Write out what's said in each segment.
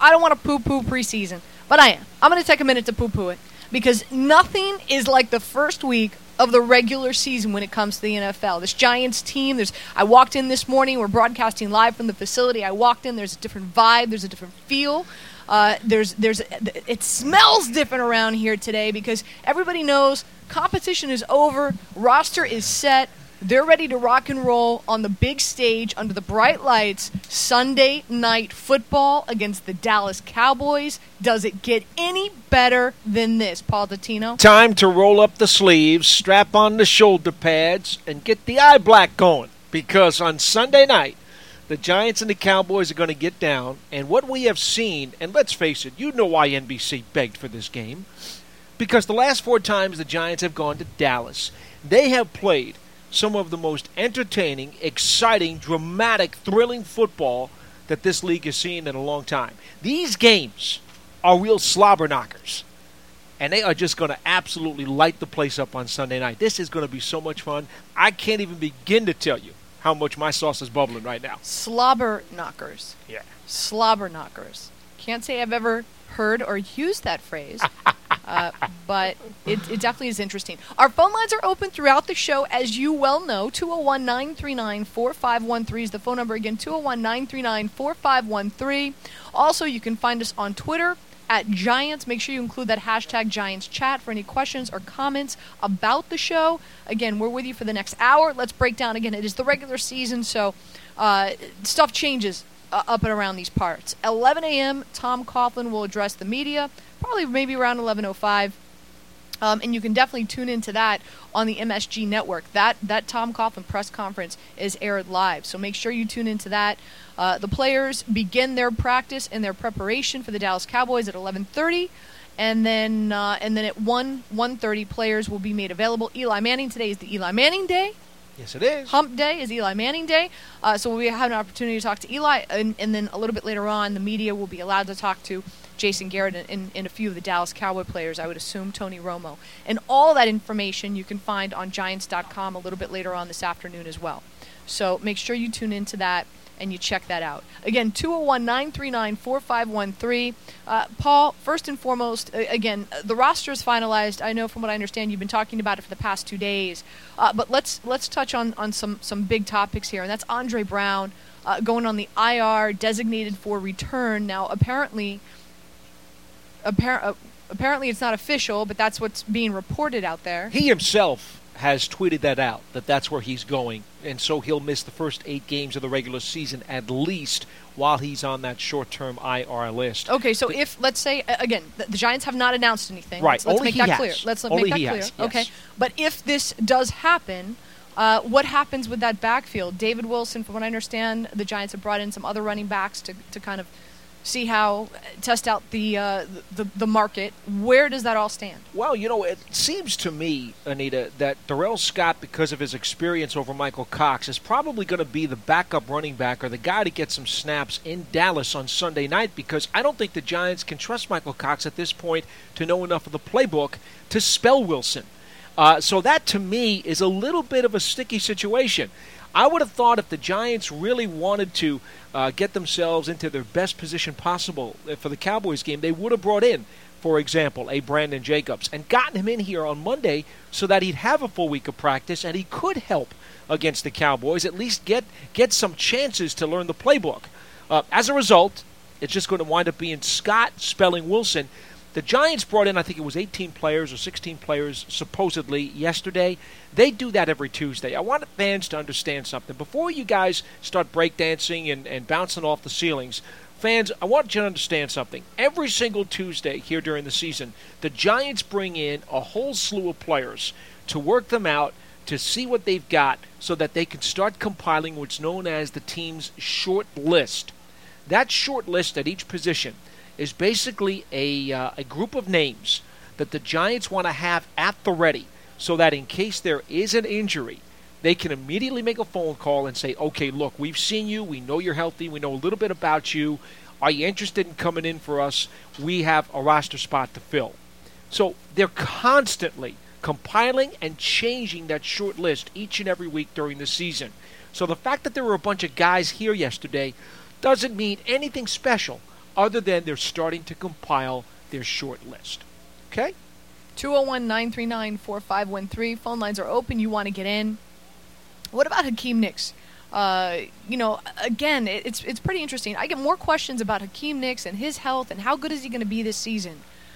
I don't want to poo-poo preseason, but I am. I'm going to take a minute to poo-poo it because nothing is like the first week of the regular season when it comes to the NFL. This Giants team, I walked in this morning, we're broadcasting live from the facility. I walked in, there's a different vibe, there's a different feel. It smells different around here today because everybody knows competition is over, roster is set. They're ready to rock and roll on the big stage under the bright lights. Sunday night football against the Dallas Cowboys. Does it get any better than this, Paul Dottino? Time to roll up the sleeves, strap on the shoulder pads, and get the eye black going. Because on Sunday night, the Giants and the Cowboys are going to get down. And what we have seen, and let's face it, you know why NBC begged for this game. Because the last 4 times the Giants have gone to Dallas, they have played some of the most entertaining, exciting, dramatic, thrilling football that this league has seen in a long time. These games are real slobber knockers, and they are just going to absolutely light the place up on Sunday night. This is going to be so much fun. I can't even begin to tell you how much my sauce is bubbling right now. Slobber knockers. Yeah. Slobber knockers. Can't say I've ever heard or used that phrase. But it definitely is interesting. Our phone lines are open throughout the show, as you well know. 201-939-4513 is the phone number again, 201-939-4513. Also, you can find us on Twitter at Giants. Make sure you include that hashtag Giants Chat for any questions or comments about the show. Again, we're with you for the next hour. Let's break down again. It is the regular season, so stuff changes up and around these parts. 11 a.m., Tom Coughlin will address the media, probably maybe around 11:05. And you can definitely tune into that on the MSG network. That Tom Coughlin press conference is aired live, so make sure you tune into that. The players begin their practice and their preparation for the Dallas Cowboys at 11:30, and then at 1:30, players will be made available. Eli Manning today is the Eli Manning Day. Yes, it is. Hump Day is Eli Manning Day. So we'll have an opportunity to talk to Eli, and then a little bit later on, the media will be allowed to talk to Jason Garrett and a few of the Dallas Cowboy players, I would assume Tony Romo. And all that information you can find on Giants.com a little bit later on this afternoon as well. So make sure you tune into that and you check that out. Again, 201-939-4513. Paul, first and foremost, again, the roster is finalized. I know from what I understand you've been talking about it for the past 2 days. But let's touch on some big topics here, and that's Andre Brown going on the IR, designated for return. Now, apparently it's not official, but that's what's being reported out there. He himself has tweeted that out, that's where he's going, and so he'll miss the first 8 games of the regular season at least while he's on that short-term IR list. Okay, so if, let's say, again, the Giants have not announced anything. Right, Let's only make he that has. clear. Let's Only make that he clear. has, yes. Okay, but if this does happen, what happens with that backfield? David Wilson, from what I understand, the Giants have brought in some other running backs to kind of see how, test out the market. Where does that all stand? Well, it seems to me, Anita, that Darrell Scott, because of his experience over Michael Cox, is probably going to be the backup running back or the guy to get some snaps in Dallas on Sunday night, because I don't think the Giants can trust Michael Cox at this point to know enough of the playbook to spell Wilson. So that, to me, is a little bit of a sticky situation. I would have thought if the Giants really wanted to get themselves into their best position possible for the Cowboys game, they would have brought in, for example, a Brandon Jacobs and gotten him in here on Monday so that he'd have a full week of practice and he could help against the Cowboys, at least get some chances to learn the playbook. As a result, it's just going to wind up being Scott spelling Wilson. The Giants brought in, I think it was 18 players or 16 players, supposedly, yesterday. They do that every Tuesday. I want fans to understand something. Before you guys start breakdancing and bouncing off the ceilings, fans, I want you to understand something. Every single Tuesday here during the season, the Giants bring in a whole slew of players to work them out, to see what they've got, so that they can start compiling what's known as the team's short list. That short list at each position is basically a group of names that the Giants want to have at the ready so that in case there is an injury, they can immediately make a phone call and say, okay, look, we've seen you. We know you're healthy. We know a little bit about you. Are you interested in coming in for us? We have a roster spot to fill. So they're constantly compiling and changing that short list each and every week during the season. So the fact that there were a bunch of guys here yesterday doesn't mean anything special other than they're starting to compile their short list. Okay? 201-939-4513. Phone lines are open. You want to get in. What about Hakeem Nicks? Again, it's pretty interesting. I get more questions about Hakeem Nicks and his health and how good is he going to be this season.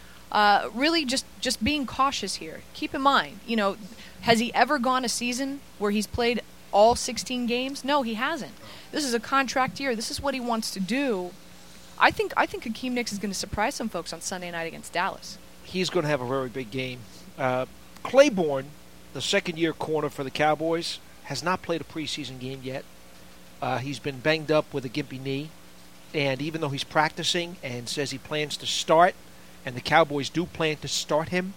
Really just being cautious here. Keep in mind, has he ever gone a season where he's played all 16 games? No, he hasn't. This is a contract year. This is what he wants to do. I think Hakeem Nicks is going to surprise some folks on Sunday night against Dallas. He's going to have a very big game. Claiborne, the second-year corner for the Cowboys, has not played a preseason game yet. He's been banged up with a gimpy knee. And even though he's practicing and says he plans to start, and the Cowboys do plan to start him,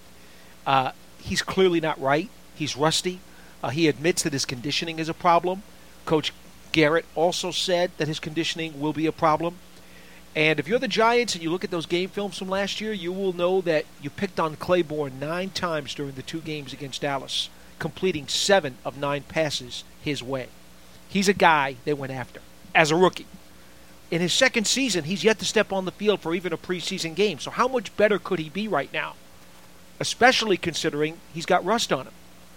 he's clearly not right. He's rusty. He admits that his conditioning is a problem. Coach Garrett also said that his conditioning will be a problem. And if you're the Giants and you look at those game films from last year, you will know that you picked on Claiborne 9 times during the 2 games against Dallas, completing 7 of 9 passes his way. He's a guy they went after as a rookie. In his second season, he's yet to step on the field for even a preseason game. So how much better could he be right now? Especially considering he's got rust on him.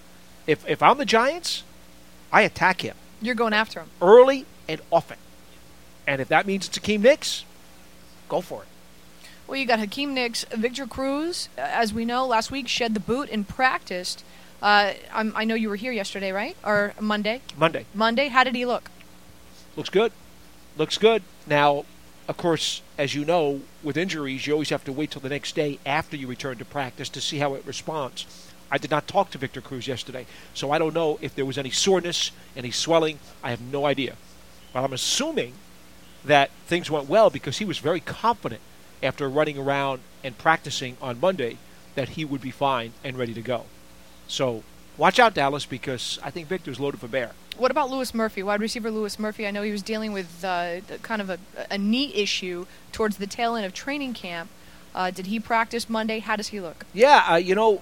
If I'm the Giants, I attack him. You're going after him. Early and often. And if that means it's Hakeem Nicks, go for it. Well, you got Hakeem Nicks. Victor Cruz, as we know, last week shed the boot and practiced. I know you were here yesterday, right? Or Monday? Monday. How did he look? Looks good. Looks good. Now, of course, as you know, with injuries, you always have to wait till the next day after you return to practice to see how it responds. I did not talk to Victor Cruz yesterday, so I don't know if there was any soreness, any swelling. I have no idea. But I'm assuming that things went well because he was very confident after running around and practicing on Monday that he would be fine and ready to go. So watch out, Dallas, because I think Victor's loaded for bear. What about Louis Murphy, wide receiver Louis Murphy? I know he was dealing with kind of a knee issue towards the tail end of training camp. Did he practice Monday? How does he look? Yeah,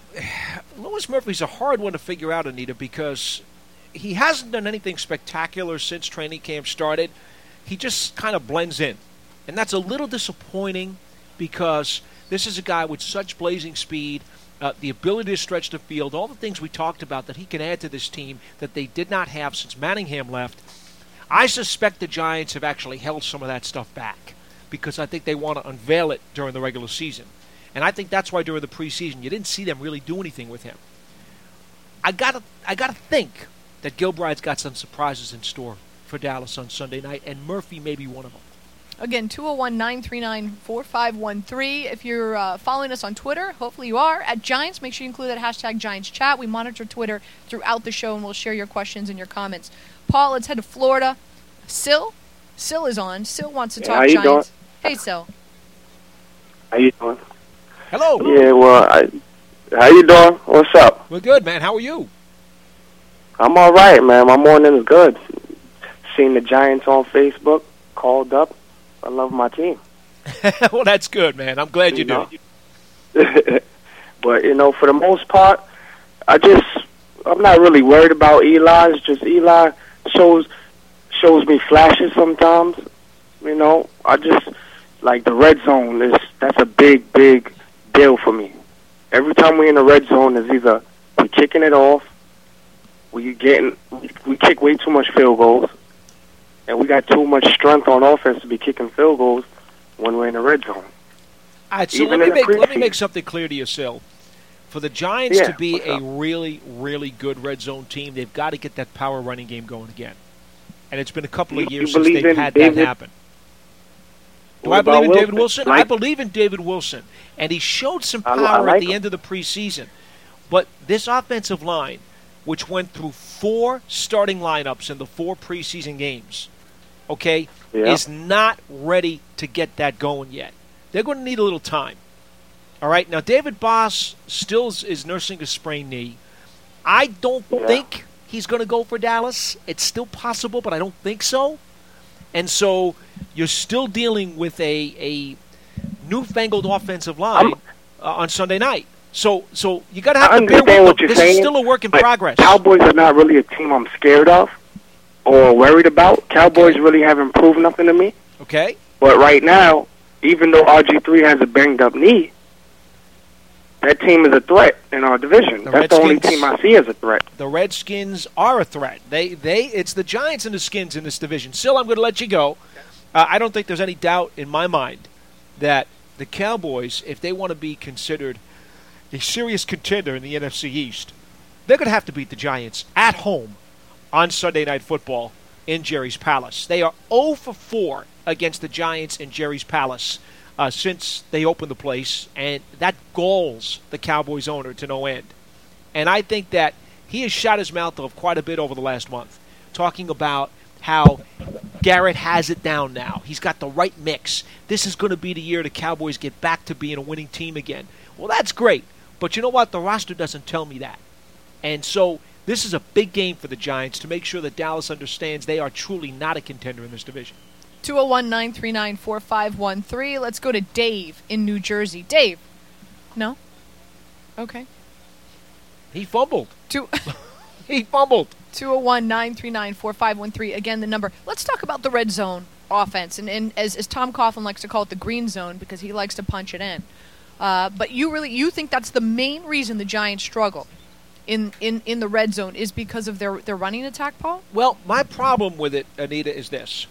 Louis Murphy's a hard one to figure out, Anita, because he hasn't done anything spectacular since training camp started. He just kind of blends in. And that's a little disappointing because this is a guy with such blazing speed, the ability to stretch the field, all the things we talked about that he can add to this team that they did not have since Manningham left. I suspect the Giants have actually held some of that stuff back because I think they want to unveil it during the regular season. And I think that's why during the preseason you didn't see them really do anything with him. I gotta think that Gilbride's got some surprises in store for Dallas on Sunday night, and Murphy may be one of them. Again, 201-939-4513. If you're following us on Twitter, hopefully you are, at Giants, make sure you include that hashtag GiantsChat. We monitor Twitter throughout the show, and we'll share your questions and your comments. Paul, let's head to Florida. Sil is on. Sil wants to talk how you Giants. Doing? Hey, Sil. How you doing? Hello. Yeah, well, how you doing? What's up? We're good, man. How are you? I'm all right, man. My morning is good. Seen the Giants on Facebook, called up. I love my team. Well, that's good, man. I'm glad you do. But, for the most part, I'm not really worried about Eli. It's just Eli shows me flashes sometimes. I just, like the red zone, that's a big, big deal for me. Every time we're in the red zone, is either we're kicking it off, we kick way too much field goals, and we got too much strength on offense to be kicking field goals when we're in the red zone. All right, so let me make something clear to you, Sil. For the Giants to be a really, really good red zone team, they've got to get that power running game going again. And it's been a couple of years since they've had that happen. Do I believe in David Wilson? I believe in David Wilson. And he showed some power at the end of the preseason. But this offensive line, which went through 4 starting lineups in the 4 preseason games, is not ready to get that going yet. They're going to need a little time. All right, now David Boss still is nursing a sprained knee. I don't think he's going to go for Dallas. It's still possible, but I don't think so. And so you're still dealing with a newfangled offensive line on Sunday night. So you got to have to bear with them. This is still a work in progress. Cowboys are not really a team I'm scared of or worried about. Cowboys really haven't proved nothing to me. Okay. But right now, even though RG3 has a banged up knee, that team is a threat in our division. That's the only team I see as a threat. The Redskins are a threat. It's the Giants and the Skins in this division. Still, I'm going to let you go. I don't think there's any doubt in my mind that the Cowboys, if they want to be considered a serious contender in the NFC East, they're going to have to beat the Giants at home on Sunday Night Football in Jerry's Palace. They are 0 for 4 against the Giants in Jerry's Palace since they opened the place, and that galls the Cowboys owner to no end. And I think that he has shot his mouth off quite a bit over the last month, talking about how Garrett has it down now. He's got the right mix. This is going to be the year the Cowboys get back to being a winning team again. Well, that's great, but you know what? The roster doesn't tell me that. And so this is a big game for the Giants to make sure that Dallas understands they are truly not a contender in this division. 201-939-4513. Let's go to Dave in New Jersey. Dave? No? Okay. He fumbled. He fumbled. 201-939-4513. Again, the number. Let's talk about the red zone offense. And as Tom Coughlin likes to call it, the green zone, because he likes to punch it in. But you think that's the main reason the Giants struggle in the red zone is because of their running attack, Paul? Well, my problem with it, Anita, is this.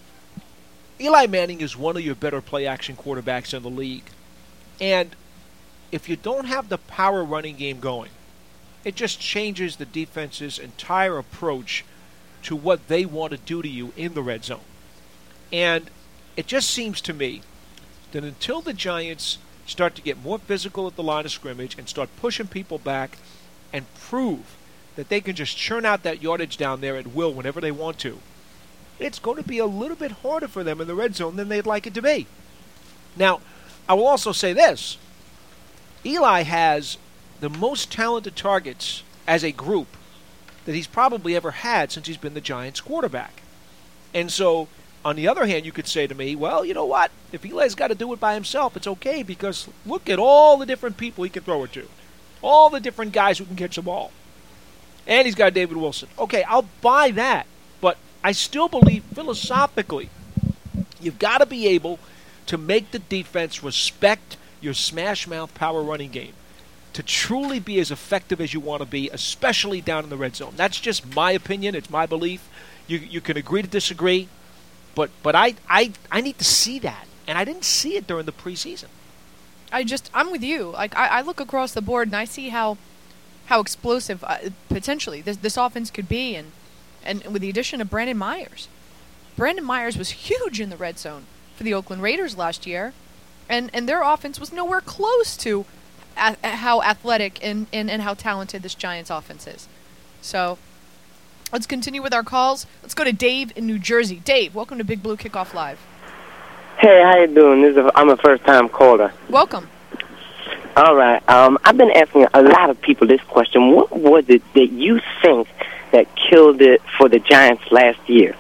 Eli Manning is one of your better play-action quarterbacks in the league. And if you don't have the power running game going, it just changes the defense's entire approach to what they want to do to you in the red zone. And it just seems to me that until the Giants start to get more physical at the line of scrimmage and start pushing people back and prove that they can just churn out that yardage down there at will whenever they want to, it's going to be a little bit harder for them in the red zone than they'd like it to be. Now, I will also say this. Eli has the most talented targets as a group that he's probably ever had since he's been the Giants quarterback. And so, on the other hand, you could say to me, well, you know what? If Eli's got to do it by himself, it's okay because look at all the different people he can throw it to. All the different guys who can catch the ball. And he's got David Wilson. Okay, I'll buy that. But I still believe philosophically you've got to be able to make the defense respect your smash-mouth power running game to truly be as effective as you want to be, especially down in the red zone. That's just my opinion. It's my belief. You can agree to disagree, but I need to see that, and I didn't see it during the preseason. I'm with you. Like I look across the board and I see how explosive potentially this offense could be, and with the addition of Brandon Myers. Brandon Myers was huge in the red zone for the Oakland Raiders last year, and their offense was nowhere close to how athletic and how talented this Giants offense is. So let's continue with our calls. Let's go to Dave in New Jersey. Dave, welcome to Big Blue Kickoff Live. Hey, how you doing? I'm a first-time caller. Welcome. All right. I've been asking a lot of people this question. What was it that you think that killed it for the Giants last year?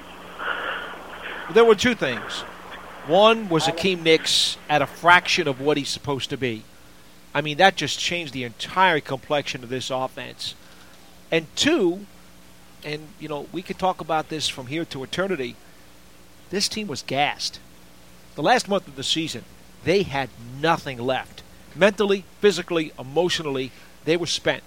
There were two things. One was Akeem Nicks at a fraction of what he's supposed to be. I mean, that just changed the entire complexion of this offense. And two, and, you know, we could talk about this from here to eternity, this team was gassed. The last month of the season, they had nothing left. Mentally, physically, emotionally, they were spent.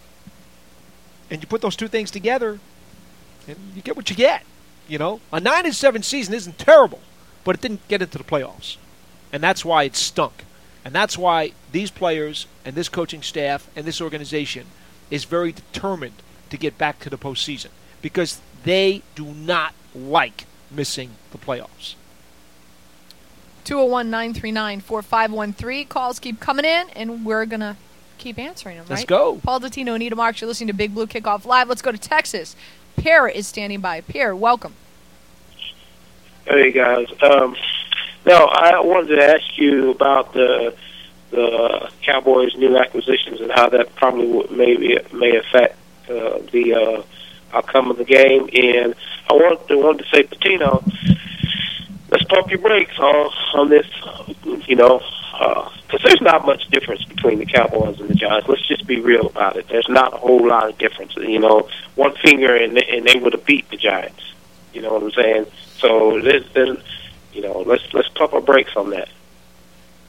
And you put those two things together, and you get what you get. You know, a 9-7 season isn't terrible, but it didn't get into the playoffs. And that's why it stunk. And that's why these players and this coaching staff and this organization is very determined to get back to the postseason because they do not like missing the playoffs. 201-939-4513. Calls keep coming in, and we're going to keep answering them, right? Let's go. Paul Dottino, Anita Marks, you're listening to Big Blue Kickoff Live. Let's go to Texas. Pierre is standing by. Pierre, welcome. Hey, guys. Now, I wanted to ask you about the Cowboys' new acquisitions and how that probably may affect the outcome of the game. And I wanted to say, Patino, let's pump your brakes on this, because there's not much difference between the Cowboys and the Giants. Let's just be real about it. There's not a whole lot of difference. One finger and they would have beat the Giants. You know what I'm saying? So let's pump our brakes on that.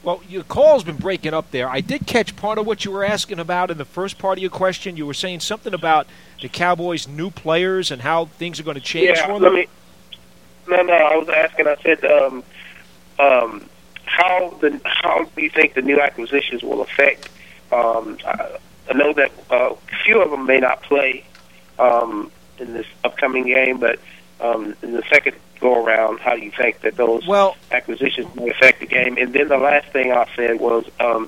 Well, your call's been breaking up there. I did catch part of what you were asking about in the first part of your question. You were saying something about the Cowboys' new players and how things are going to change for them. No, I was asking. I said, how do you think the new acquisitions will affect? I know that a few of them may not play in this upcoming game, but in the second go around, how do you think that those acquisitions may affect the game? And then the last thing I said was,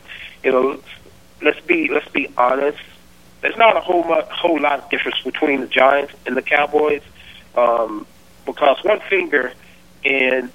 let's be honest. There's not a whole lot of difference between the Giants and the Cowboys, because one finger and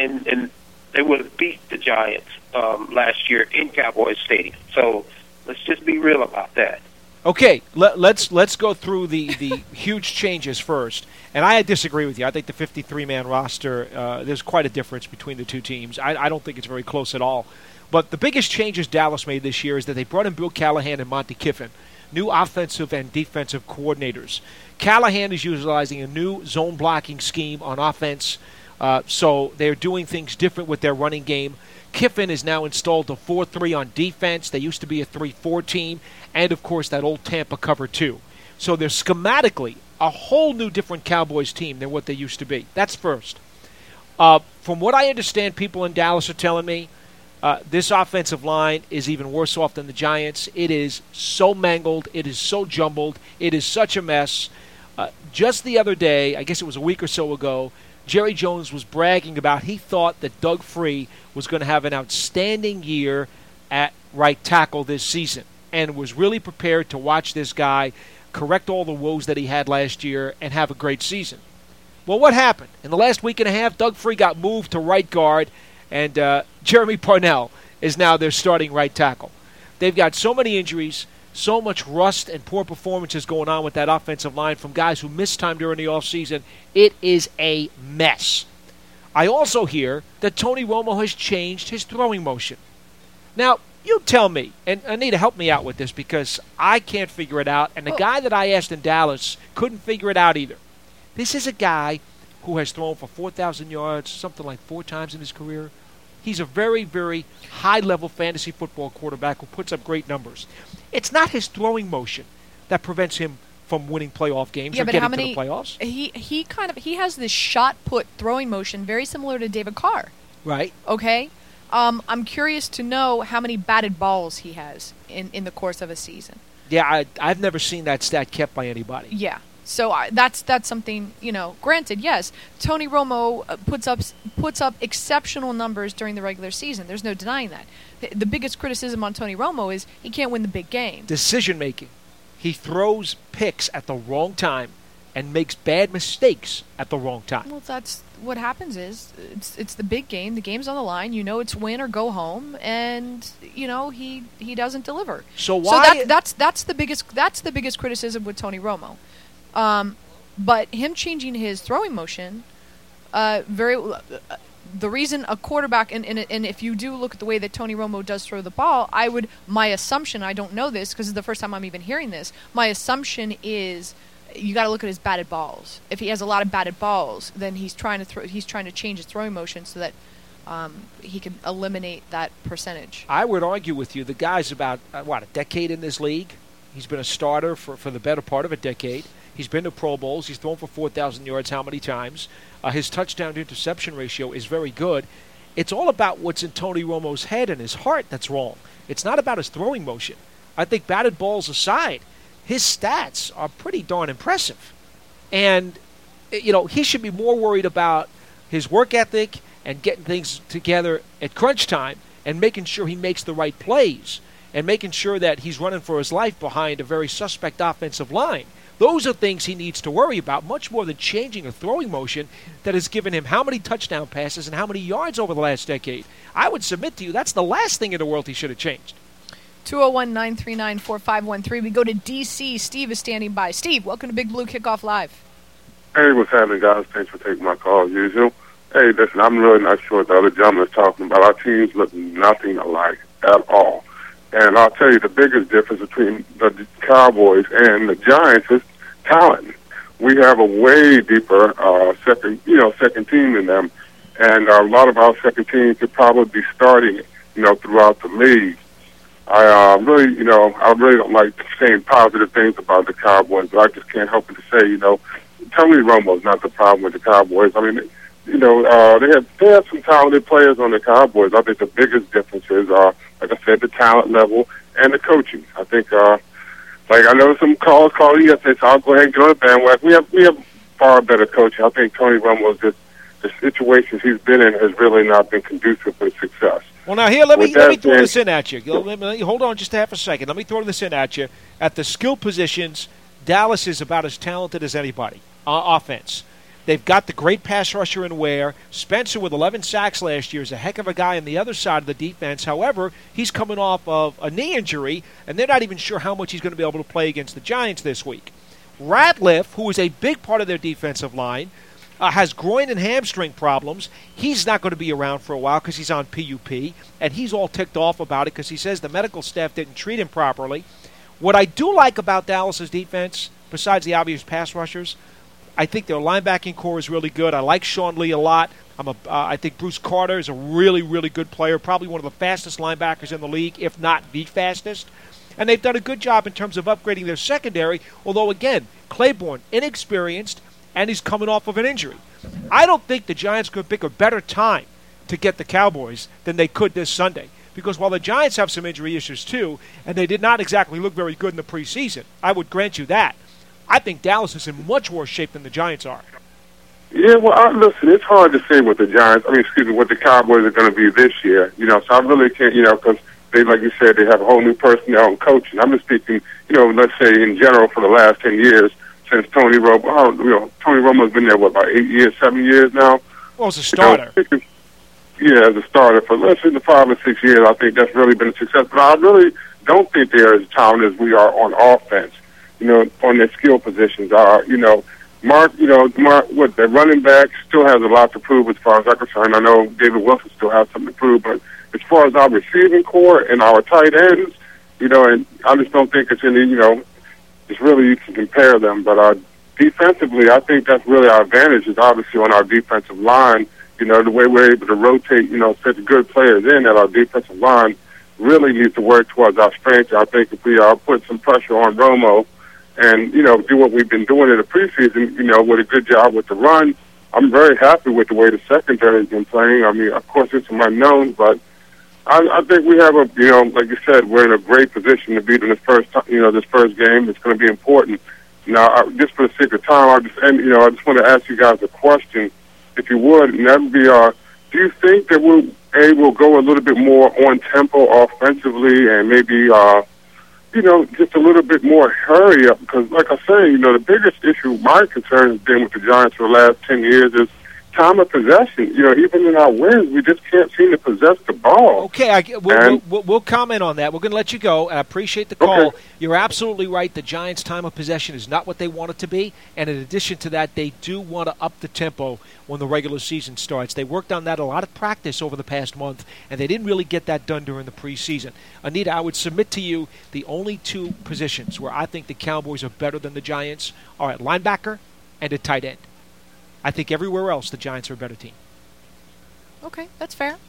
they would have beat the Giants last year in Cowboys Stadium. So let's just be real about that. Okay, let's go through the huge changes first. And I disagree with you. I think the 53-man roster, there's quite a difference between the two teams. I don't think it's very close at all. But the biggest changes Dallas made this year is that they brought in Bill Callahan and Monty Kiffin, new offensive and defensive coordinators. Callahan is utilizing a new zone blocking scheme on offense, so they're doing things different with their running game. Kiffin has now installed a 4-3 on defense. They used to be a 3-4 team, and, of course, that old Tampa cover 2. So they're schematically a whole new different Cowboys team than what they used to be. That's first. From what I understand, people in Dallas are telling me this offensive line is even worse off than the Giants. It is so mangled. It is so jumbled. It is such a mess. Just the other day, I guess it was a week or so ago, Jerry Jones was bragging about he thought that Doug Free was going to have an outstanding year at right tackle this season and was really prepared to watch this guy correct all the woes that he had last year and have a great season. Well, what happened? In the last week and a half, Doug Free got moved to right guard, and Jeremy Parnell is now their starting right tackle. They've got so many injuries, so much rust and poor performances going on with that offensive line from guys who missed time during the offseason. It is a mess. I also hear that Tony Romo has changed his throwing motion. Now, you tell me, and Anita, help me out with this because I can't figure it out, and the guy that I asked in Dallas couldn't figure it out either. This is a guy who has thrown for 4,000 yards, something like 4 times in his career. He's a very, very high-level fantasy football quarterback who puts up great numbers. It's not his throwing motion that prevents him from winning playoff games or getting to the playoffs. He has this shot-put throwing motion very similar to David Carr. Right. Okay? I'm curious to know how many batted balls he has in the course of a season. Yeah, I've never seen that stat kept by anybody. Yeah. So that's something, granted, yes, Tony Romo puts up exceptional numbers during the regular season. There's no denying that. The biggest criticism on Tony Romo is he can't win the big game. Decision-making. He throws picks at the wrong time and makes bad mistakes at the wrong time. Well, that's what happens is it's the big game. The game's on the line. It's win or go home, and he doesn't deliver. So why? So that's the biggest criticism with Tony Romo. But him changing his throwing motion, the reason a quarterback, and if you do look at the way that Tony Romo does throw the ball, my assumption, I don't know this because it's the first time I'm even hearing this, my assumption is you got to look at his batted balls. If he has a lot of batted balls, then he's trying to change his throwing motion so that he can eliminate that percentage. I would argue with you, the guy's about, a decade in this league? He's been a starter for the better part of a decade. He's been to Pro Bowls. He's thrown for 4,000 yards how many times? His touchdown-to-interception ratio is very good. It's all about what's in Tony Romo's head and his heart that's wrong. It's not about his throwing motion. I think batted balls aside, his stats are pretty darn impressive. And, he should be more worried about his work ethic and getting things together at crunch time and making sure he makes the right plays and making sure that he's running for his life behind a very suspect offensive line. Those are things he needs to worry about, much more than changing a throwing motion that has given him how many touchdown passes and how many yards over the last decade. I would submit to you that's the last thing in the world he should have changed. 201-939-4513. We go to D.C. Steve is standing by. Steve, welcome to Big Blue Kickoff Live. Hey, what's happening, guys? Thanks for taking my call, as usual. Hey, listen, I'm really not sure what the other gentleman is talking about. Our teams look nothing alike at all. And I'll tell you, the biggest difference between the Cowboys and the Giants is talent. We have a way deeper second team than them, and a lot of our second team could probably be starting throughout the league. I really don't like saying positive things about the Cowboys, but I just can't help but to say, Tony Romo's not the problem with the Cowboys. I mean, they have some talented players on the Cowboys. I think the biggest differences are, like I said, the talent level and the coaching. I think, I know some calls called yesterday, so I'll go ahead and get on the bandwagon. We have far better coaching. I think Tony Romo's just the situations he's been in has really not been conducive with success. Well, now here, let me throw this in at you. Hold on just half a second. Let me throw this in at you. At the skill positions, Dallas is about as talented as anybody. Offense. They've got the great pass rusher in Ware. Spencer, with 11 sacks last year, is a heck of a guy on the other side of the defense. However, he's coming off of a knee injury, and they're not even sure how much he's going to be able to play against the Giants this week. Ratliff, who is a big part of their defensive line, has groin and hamstring problems. He's not going to be around for a while because he's on PUP, and he's all ticked off about it because he says the medical staff didn't treat him properly. What I do like about Dallas's defense, besides the obvious pass rushers, I think their linebacking core is really good. I like Sean Lee a lot. I think Bruce Carter is a really, really good player, probably one of the fastest linebackers in the league, if not the fastest. And they've done a good job in terms of upgrading their secondary, although, again, Claiborne, inexperienced, and he's coming off of an injury. I don't think the Giants could pick a better time to get the Cowboys than they could this Sunday. Because while the Giants have some injury issues too, and they did not exactly look very good in the preseason, I would grant you that. I think Dallas is in much worse shape than the Giants are. Yeah, well, listen, it's hard to say what what the Cowboys are going to be this year. So I really can't, because they, like you said, they have a whole new personnel and coaching. I'm just speaking, let's say in general for the last 10 years since Tony Romo. Tony Romo's been there, about 8 years, 7 years now? Well, as a starter. As a starter for, let's say, the 5 or 6 years, I think that's really been a success. But I really don't think they're as talented as we are on offense. On their skill positions are, Mark, the running back still has a lot to prove as far as I'm concerned. I know David Wilson still has something to prove, but as far as our receiving core and our tight ends, and I just don't think it's any, it's really you can compare them. But defensively, I think that's really our advantage is obviously on our defensive line. The way we're able to rotate, such good players in at our defensive line really needs to work towards our strength. I think if we put some pressure on Romo, and, do what we've been doing in the preseason, with a good job with the run. I'm very happy with the way the secondary has been playing. I mean, of course, there's some unknowns, but I think we have like you said, we're in a great position to beat in this first game. It's going to be important. Now, just for the sake of time, I just want to ask you guys a question, if you would, and that would be, do you think that we'll able to go a little bit more on tempo offensively and maybe, just a little bit more hurry up? Because, like I say, the biggest issue, my concern has been with the Giants for the last 10 years is time of possession. Even in our wins, we just can't seem to possess the ball. Okay, we'll comment on that. We're going to let you go, and I appreciate the call. Okay. You're absolutely right. The Giants' time of possession is not what they want it to be, and in addition to that, they do want to up the tempo when the regular season starts. They worked on that a lot of practice over the past month, and they didn't really get that done during the preseason. Anita, I would submit to you the only two positions where I think the Cowboys are better than the Giants are at linebacker and at tight end. I think everywhere else the Giants are a better team. Okay, that's fair.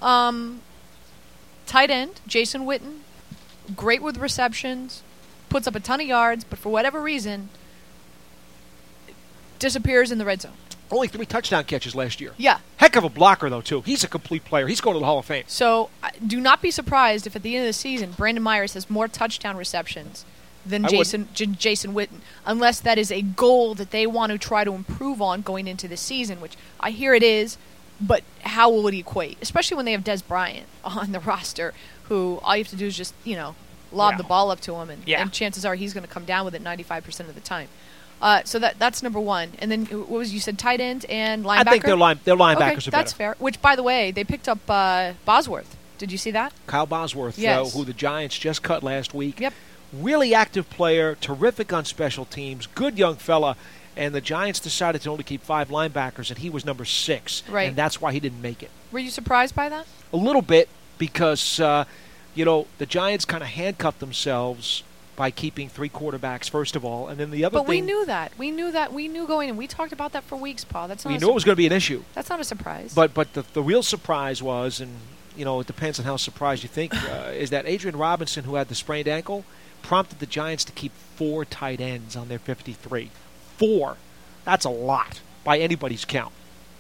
Tight end, Jason Witten, great with receptions, puts up a ton of yards, but for whatever reason, disappears in the red zone. Only 3 touchdown catches last year. Yeah. Heck of a blocker, though, too. He's a complete player. He's going to the Hall of Fame. So do not be surprised if at the end of the season, Brandon Myers has more touchdown receptions than Jason Witten, unless that is a goal that they want to try to improve on going into the season, which I hear it is, but how will it equate? Especially when they have Des Bryant on the roster, who all you have to do is just, lob the ball up to him, and chances are he's going to come down with it 95% of the time. So that's number one. And then what was you said, tight end and linebacker? I think their linebackers are better. That's fair. Which, by the way, they picked up Bosworth. Did you see that? Kyle Bosworth, yes. Who the Giants just cut last week. Yep. Really active player, terrific on special teams, good young fella, and the Giants decided to only keep 5 linebackers, and he was number 6. Right. And that's why he didn't make it. Were you surprised by that? A little bit, because, the Giants kind of handcuffed themselves by keeping 3 quarterbacks, first of all, and then the other thing... But we knew that. We knew going in. We talked about that for weeks, Paul. That's not we knew it was going to be an issue. That's not a surprise. But the real surprise was, and it depends on how surprised you think, is that Adrian Robinson, who had the sprained ankle, prompted the Giants to keep 4 tight ends on their 53. 4. That's a lot by anybody's count.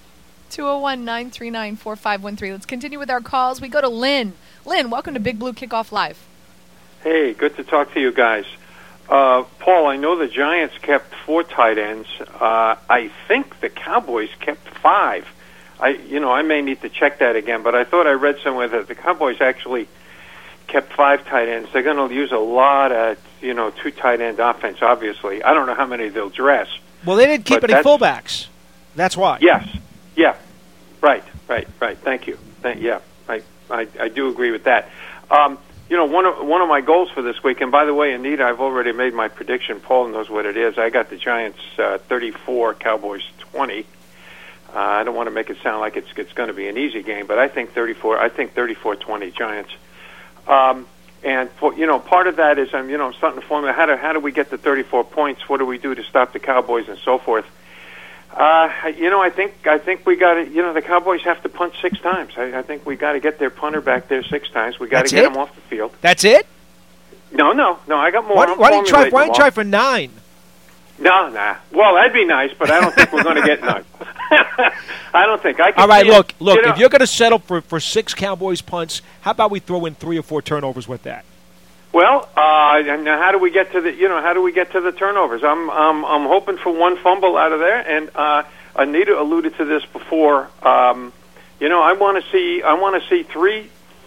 201-939-4513. Let's continue with our calls. We go to Lynn. Lynn, welcome to Big Blue Kickoff Live. Hey, good to talk to you guys. Paul, I know the Giants kept 4 tight ends. I think the Cowboys kept 5. I may need to check that again, but I thought I read somewhere that the Cowboys actually kept 5 tight ends. They're going to use a lot of, 2 tight end offense, obviously. I don't know how many they'll dress. Well, they didn't keep any fullbacks. That's why. Yes. Yeah. Right. Thank you. I do agree with that. One of my goals for this week, and by the way, Anita, I've already made my prediction. Paul knows what it is. I got the Giants 34, Cowboys 20. I don't want to make it sound like it's going to be an easy game, but I think 34-20 Giants. And part of that is I'm starting to formulate how do we get to 34 points? What do we do to stop the Cowboys and so forth? I think we got to. The Cowboys have to punt 6 times. I think we got to get their punter back there 6 times. We got to get him off the field. That's it? No. I got more. Why don't you try for 9? No. Well, that'd be nice, but I don't think we're going to get 9. I don't think. All right, look. If you're going to settle for 6 Cowboys punts, how about we throw in 3 or 4 turnovers with that? Well, now how do we get to the turnovers? I'm hoping for 1 fumble out of there, and Anita alluded to this before. I want to see three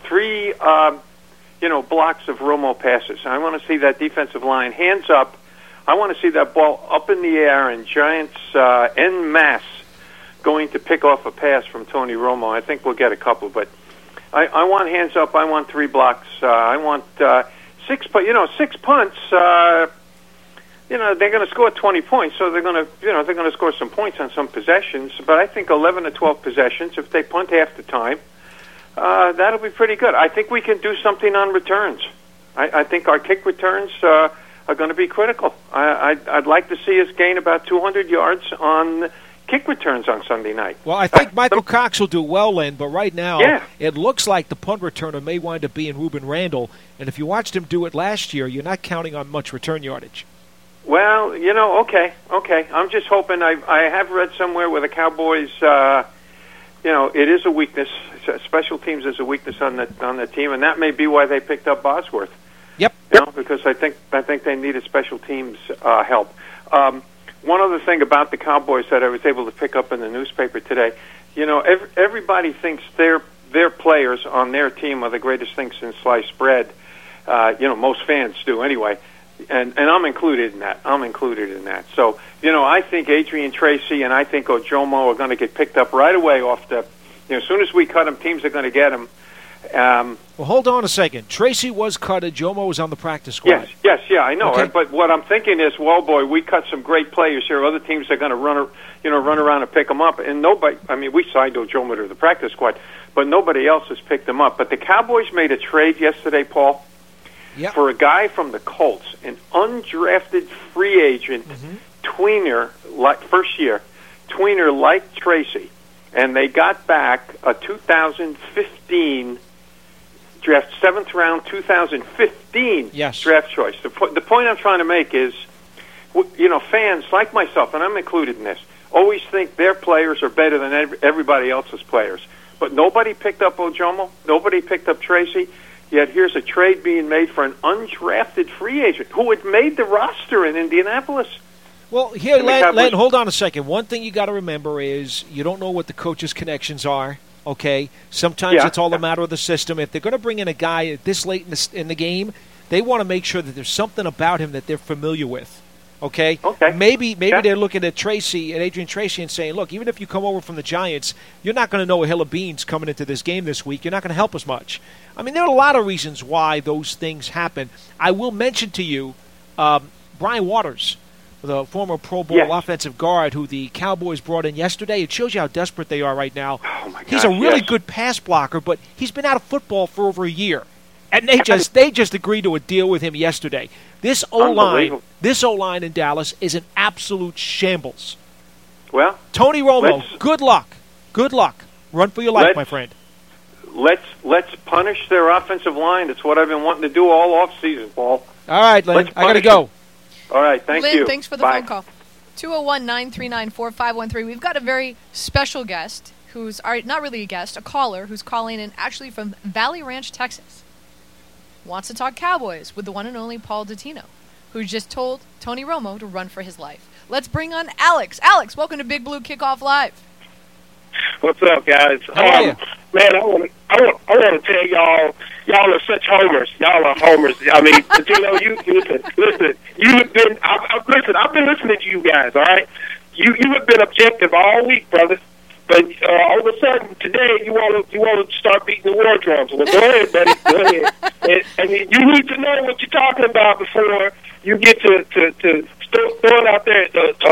blocks of Romo passes. I want to see that defensive line hands up. I want to see that ball up in the air, and Giants en masse going to pick off a pass from Tony Romo. I think we'll get a couple, but I want hands up. I want 3 blocks. I want 6 punts. They're going to score 20 points, so they're going to score some points on some possessions. But I think 11 to 12 possessions. If they punt half the time, that'll be pretty good. I think we can do something on returns. I think our kick returns are going to be critical. I'd like to see us gain about 200 yards on kick returns on Sunday night. Well, I think Michael Cox will do well, Len, but right now it looks like the punt returner may wind up being Ruben Randall, and if you watched him do it last year, you're not counting on much return yardage. Well, okay. I'm just hoping. I have read somewhere where the Cowboys, it is a weakness. Special teams is a weakness on the team, and that may be why they picked up Bosworth. Yep. Because I think they needed special teams help. One other thing about the Cowboys that I was able to pick up in the newspaper today, everybody thinks their players on their team are the greatest thing since sliced bread. Most fans do anyway, and I'm included in that. So, I think Adrian Tracy and I think Ojomo are going to get picked up right away off the. As soon as we cut them, teams are going to get them. Well, hold on a second. Tracy was cut. Jomo was on the practice squad. Yes, I know. Okay. But what I'm thinking is, well, boy, we cut some great players here. Other teams are going to run around and pick them up. And nobody. I mean, we signed Ojomo to the practice squad, but nobody else has picked them up. But the Cowboys made a trade yesterday, Paul, for a guy from the Colts, an undrafted free agent, tweener, first year, tweener like Tracy, and they got back a 2015. Draft 7th round, 2015 draft choice. The point I'm trying to make is, fans like myself, and I'm included in this, always think their players are better than everybody else's players. But nobody picked up Ojomo, nobody picked up Tracy, yet here's a trade being made for an undrafted free agent who had made the roster in Indianapolis. Well, here, Len, hold on a second. One thing you got to remember is you don't know what the coach's connections are. Okay, sometimes it's all a matter of the system. If they're going to bring in a guy this late in the game, they want to make sure that there's something about him that they're familiar with. Okay. Maybe they're looking at Adrian Tracy, and saying, look, even if you come over from the Giants, you're not going to know a hill of beans coming into this game this week. You're not going to help us much. I mean, there are a lot of reasons why those things happen. I will mention to you Brian Waters, the former Pro Bowl offensive guard who the Cowboys brought in yesterday. It shows you how desperate they are right now. Oh my gosh, he's a really good pass blocker, but he's been out of football for over a year. And they just agreed to a deal with him yesterday. This O-line in Dallas is an absolute shambles. Well, Tony Romo, good luck. Run for your life, my friend. let's punish their offensive line. It's what I've been wanting to do all off season, Paul. All right, Lynn. I got to go. All right, thank Lynn, you. Thanks for the Bye. phone call. 201-939-4513. We've got a very special guest who's not really a guest, a caller who's calling in actually from Valley Ranch, Texas. Wants to talk Cowboys with the one and only Paul Dottino, who just told Tony Romo to run for his life. Let's bring on Alex. Alex, welcome to Big Blue Kickoff Live. What's up, guys? How are you? Man, I want to tell y'all are such homers. Y'all are homers. I mean, but you know, you listen. You have been. I've been listening to you guys. All right, you have been objective all week, brother. But all of a sudden today, you want to start beating the war drums. Well, go ahead, buddy. Go ahead. And you need to know what you're talking about before you get to throw it out there.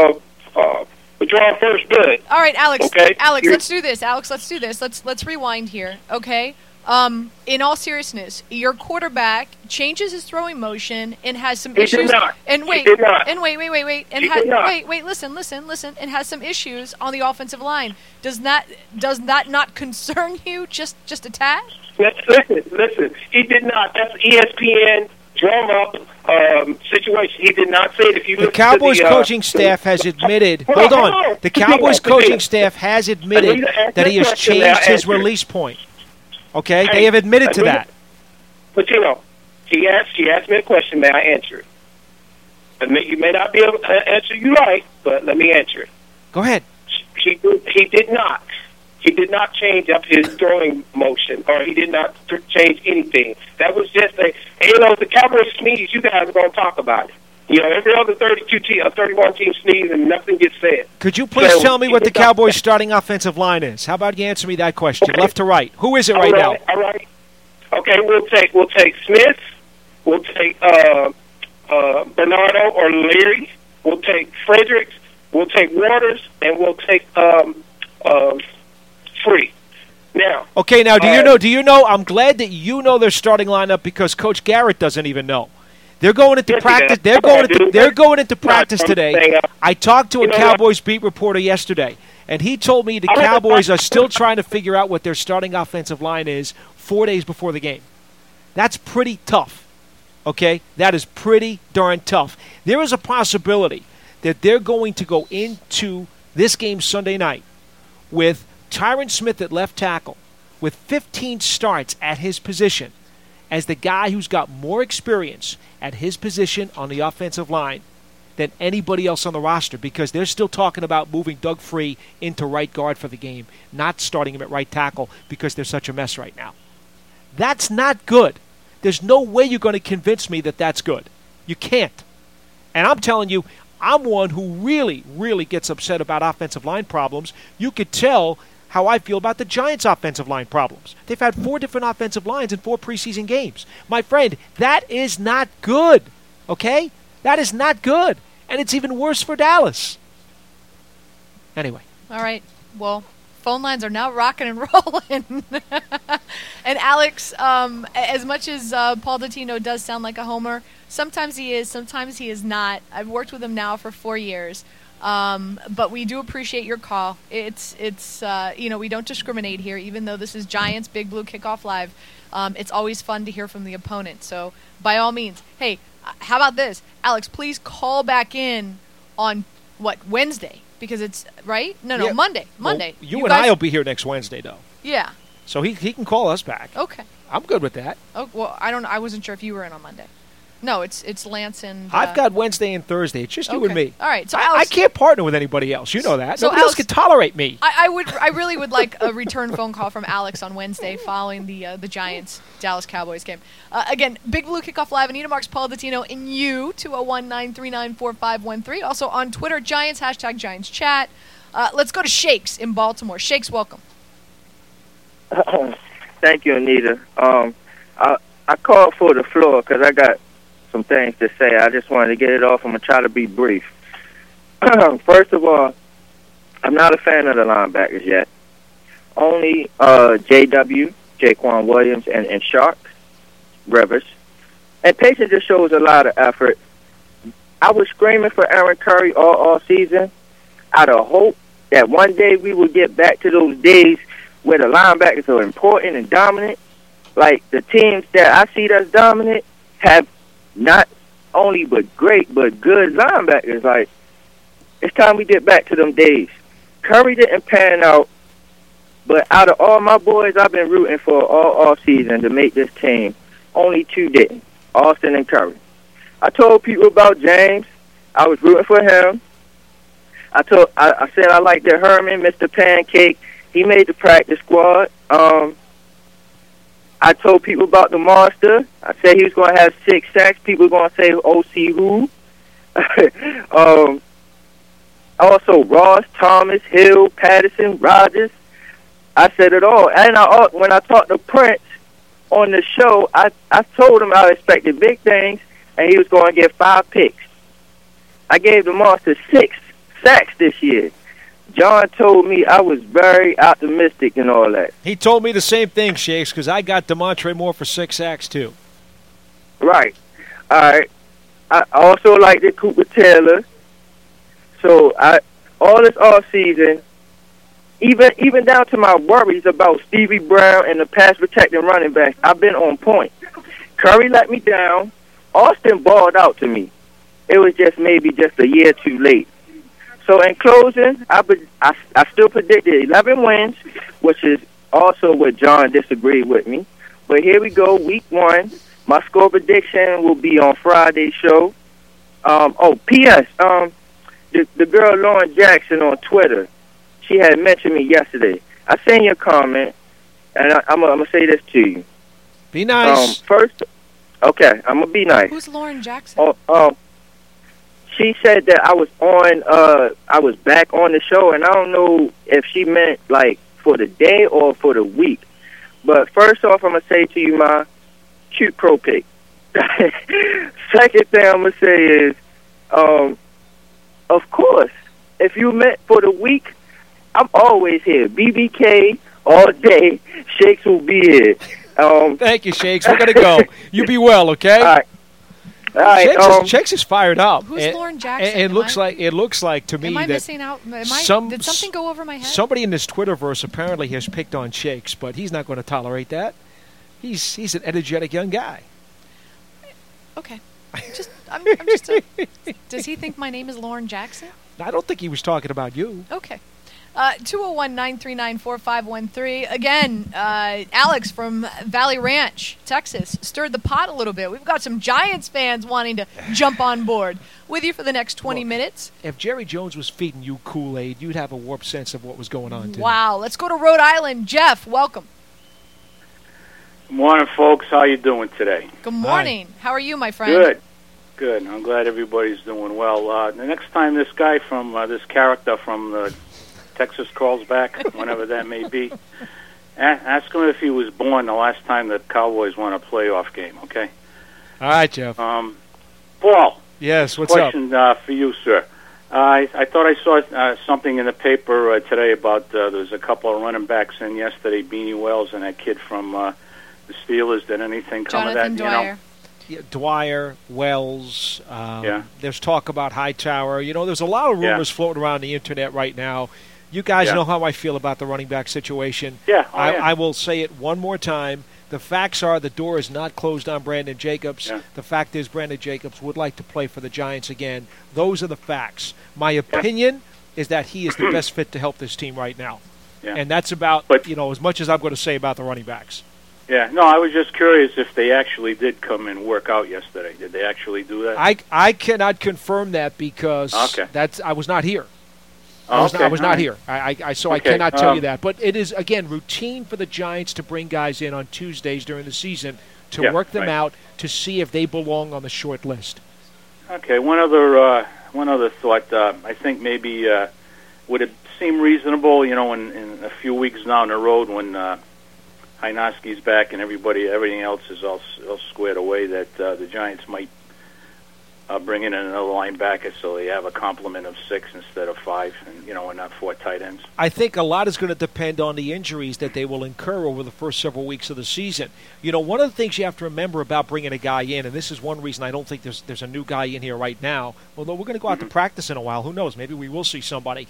Draw first blood. All right, Alex. Okay. Alex, let's do this. Let's rewind here. Okay. In all seriousness, your quarterback changes his throwing motion and has some issues. Did not. And wait. He did not. And wait. And Did not. wait. Listen. And has some issues on the offensive line. Does that not concern you just a tad? Listen. He did not. That's ESPN drum up situation. He did not say it. If you The Cowboys coaching staff has admitted. Hold on. The Cowboys coaching staff has admitted that he has changed his release point. Okay, they have admitted to that. But you know, she asked me a question. May I answer it? You may not be able to answer you right, but let me answer it. Go ahead. He did not. He did not change up his throwing motion, or he did not change anything. That was just the Cowboys sneeze. You guys are going to talk about it. You know, every other 31 team sneeze and nothing gets said. Could you please tell me what the Cowboys' starting offensive line is? How about you answer me that question, left to right? Who is it right now? All right. Okay, we'll take Smith. We'll take Bernardo or Leary. We'll take Fredericks. We'll take Waters, and we'll take Free. Now. Okay, now do you know? I'm glad that you know their starting lineup because Coach Garrett doesn't even know. They're going into practice. They're going into practice today. I talked to a Cowboys beat reporter yesterday, and he told me the Cowboys are still trying to figure out what their starting offensive line is 4 days before the game. That's pretty tough. Okay, that is pretty darn tough. There is a possibility that they're going to go into this game Sunday night with Tyron Smith at left tackle, with 15 starts at his position, as the guy who's got more experience at his position on the offensive line than anybody else on the roster, because they're still talking about moving Doug Free into right guard for the game, not starting him at right tackle because they're such a mess right now. That's not good. There's no way you're going to convince me that that's good. You can't. And I'm telling you, I'm one who really, really gets upset about offensive line problems. You could tell how I feel about the Giants' offensive line problems. They've had 4 different offensive lines in 4 preseason games. My friend, that is not good, okay? That is not good. And it's even worse for Dallas. Anyway. All right. Well, phone lines are now rocking and rolling. And Alex, as much as Paul Dottino does sound like a homer, sometimes he is, sometimes he is not. I've worked with him now for 4 years. But we do appreciate your call. It's we don't discriminate here, even though this is Giants Big Blue Kickoff Live. It's always fun to hear from the opponent. So by all means, hey, how about this? Alex, please call back in on, Wednesday? Because it's, right? No, Monday. Monday. Well, you and I will be here next Wednesday, though. Yeah. So he can call us back. Okay. I'm good with that. Oh, well, I wasn't sure if you were in on Monday. No, it's Lance and... I've got Wednesday and Thursday. It's just you and me. All right. So I can't partner with anybody else. You know that. So Nobody else can tolerate me. I really would like a return phone call from Alex on Wednesday following the Giants Dallas Cowboys game. Again, Big Blue Kickoff Live. Anita Marks, Paul Dottino, and you, 201-939-4513. Also on Twitter, Giants, hashtag Giants Chat. Let's go to Shakes in Baltimore. Shakes, welcome. Thank you, Anita. I called for the floor because I got some things to say. I just wanted to get it off. I'm going to try to be brief. First of all, I'm not a fan of the linebackers yet. Only J.W., Jaquan Williams, and Shark Rivers. And Payton just shows a lot of effort. I was screaming for Aaron Curry all season out of hope that one day we would get back to those days where the linebackers are important and dominant. Like, the teams that I see that's dominant have not only but great, but good linebackers. Like, it's time we get back to them days. Curry didn't pan out, but out of all my boys I've been rooting for all offseason to make this team, only 2 didn't, Austin and Curry. I told people about James. I was rooting for him. I said I liked the Herman, Mr. Pancake. He made the practice squad. I told people about the Monster. I said he was going to have 6 sacks. People were going to say O.C. who. Also, Ross, Thomas, Hill, Patterson, Rogers. I said it all. And when I talked to Prince on the show, I told him I expected big things, and he was going to get 5 picks. I gave the Monster 6 sacks this year. John told me I was very optimistic and all that. He told me the same thing, Shakes, because I got DeMontre Moore for 6 sacks, too. Right. All right. I also liked the Cooper Taylor. So all this offseason, even down to my worries about Stevie Brown and the pass protecting running backs, I've been on point. Curry let me down. Austin balled out to me. It was maybe just a year too late. So in closing, I still predicted 11 wins, which is also what John disagreed with me. But here we go, week 1. My score prediction will be on Friday's show. P.S. The girl Lauren Jackson on Twitter, she had mentioned me yesterday. I seen your comment, and I'm gonna say this to you. Be nice. First, okay, I'm gonna be nice. Who's Lauren Jackson? She said that I was back on the show, and I don't know if she meant like for the day or for the week. But first off, I'm gonna say to you, my cute pro pick. Second thing I'm gonna say is, of course, if you meant for the week, I'm always here. BBK all day. Shakes will be here. Thank you, Shakes. We're gonna go. You be well, okay? All right. Shakes is fired up. Who's Lauren Jackson? And it looks like to me am I that missing out? Did something go over my head? Somebody in this Twitterverse apparently has picked on Shakes, but he's not going to tolerate that. He's an energetic young guy. Okay. Does he think my name is Lauren Jackson? I don't think he was talking about you. Okay. 201-939-4513. Again, Alex from Valley Ranch, Texas, stirred the pot a little bit. We've got some Giants fans wanting to jump on board with you for the next 20 minutes. If Jerry Jones was feeding you Kool-Aid, you'd have a warped sense of what was going on, too. Wow. Let's go to Rhode Island. Jeff, welcome. Good morning, folks. How you doing today? Good morning. Hi. How are you, my friend? Good. I'm glad everybody's doing well. The next time this guy from this character from Texas calls back, whenever that may be, ask him if he was born the last time the Cowboys won a playoff game. Okay. All right, Jeff. Paul. Yes. What's up? Question for you, sir. I thought I saw something in the paper today about there's a couple of running backs in yesterday, Beanie Wells and that kid from the Steelers. Did anything come of that? Jonathan Dwyer. Yeah, Dwyer, Wells. There's talk about Hightower. There's a lot of rumors floating around the internet right now. You guys know how I feel about the running back situation. Yeah. I will say it one more time. The facts are the door is not closed on Brandon Jacobs. Yeah. The fact is Brandon Jacobs would like to play for the Giants again. Those are the facts. My opinion is that he is the best fit to help this team right now. Yeah. And that's about, as much as I'm going to say about the running backs. Yeah, no, I was just curious if they actually did come and work out yesterday. Did they actually do that? I cannot confirm that because I was not here. I was not here. I cannot tell you that. But it is, again, routine for the Giants to bring guys in on Tuesdays during the season to work them out to see if they belong on the short list. Okay, one other thought. I think maybe would it seem reasonable, in a few weeks down the road when Hynoski's back and everything else is all squared away, that the Giants might bring in another linebacker so they have a complement of 6 instead of 5, and not 4 tight ends. I think a lot is going to depend on the injuries that they will incur over the first several weeks of the season. One of the things you have to remember about bringing a guy in, and this is one reason I don't think there's a new guy in here right now, although we're going to go out to practice in a while. Who knows? Maybe we will see somebody.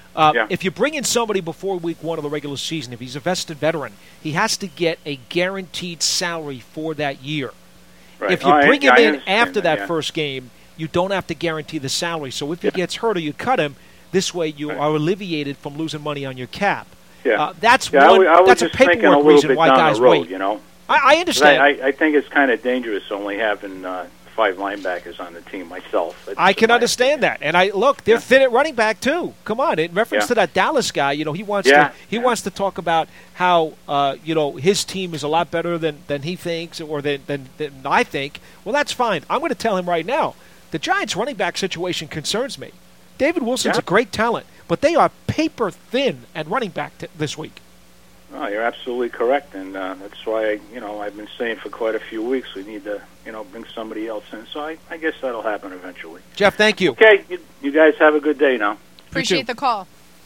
If you bring in somebody before week 1 of the regular season, if he's a vested veteran, he has to get a guaranteed salary for that year. Right. If you bring him in after that yeah. first game, you don't have to guarantee the salary. So if he gets hurt or you cut him, this way you are alleviated from losing money on your cap. Yeah. That's I was that's a just thinking paperwork little reason bit why down guys the road, wait. You know? I understand. I think it's kind of dangerous only having 5 linebackers on the team myself. I can understand that. And they're thin at running back too. Come on, in reference to that Dallas guy, he wants to talk about how his team is a lot better than he thinks or than I think. Well, that's fine. I'm going to tell him right now. The Giants running back situation concerns me. David Wilson's a great talent, but they are paper thin at running back this week. Oh, you're absolutely correct, and that's why I've been saying for quite a few weeks we need to bring somebody else in. So I guess that'll happen eventually. Jeff, thank you. Okay, you guys have a good day now. Appreciate the call.